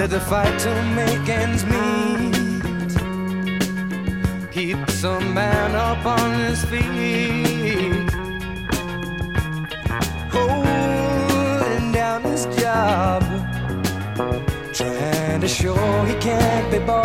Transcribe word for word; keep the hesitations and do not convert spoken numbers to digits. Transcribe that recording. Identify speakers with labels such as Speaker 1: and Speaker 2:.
Speaker 1: said to fight to make ends meet keeps a man up on his feet, holding down his job, trying to show he can't be bought.